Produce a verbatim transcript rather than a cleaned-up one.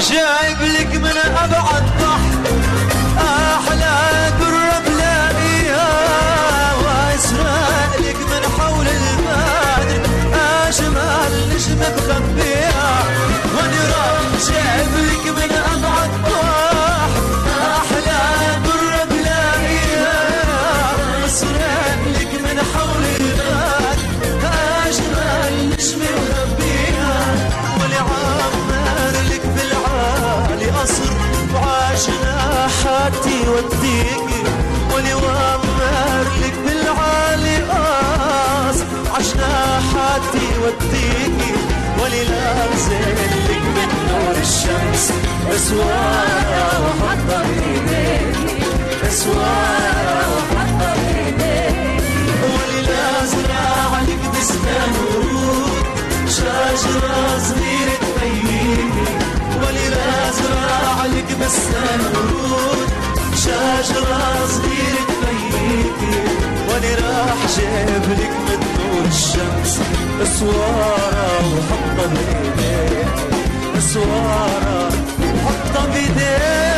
جايب لك من ابعد بحر احلى درة بلاقيها، واسرق لك من حول البدر اجمل نجم بخبيها. وانا راح جايب لك من ابعد بحر احلى درة بلاقيها، واسرق لك من حول البدر اجمل نجم بخبيها. ولعمر لك بالعالي قصر وعجناحاتي وديكي، ولوامر لك بالعالي قصر عجناحاتي وديكي، وللازل لك من نور الشمس اسوارة وحطة بايديكي، اسوارة وحطة بايديكي. وللازرع لك بستان ورود شجرة صغيرة تبيني، وللازرع لك بستان ورود شجرة صغيرة تبيني. وانا راح جايب لك من نور الشمس اسوارة وحطها بايديك، اسوارة وحطها بايديك.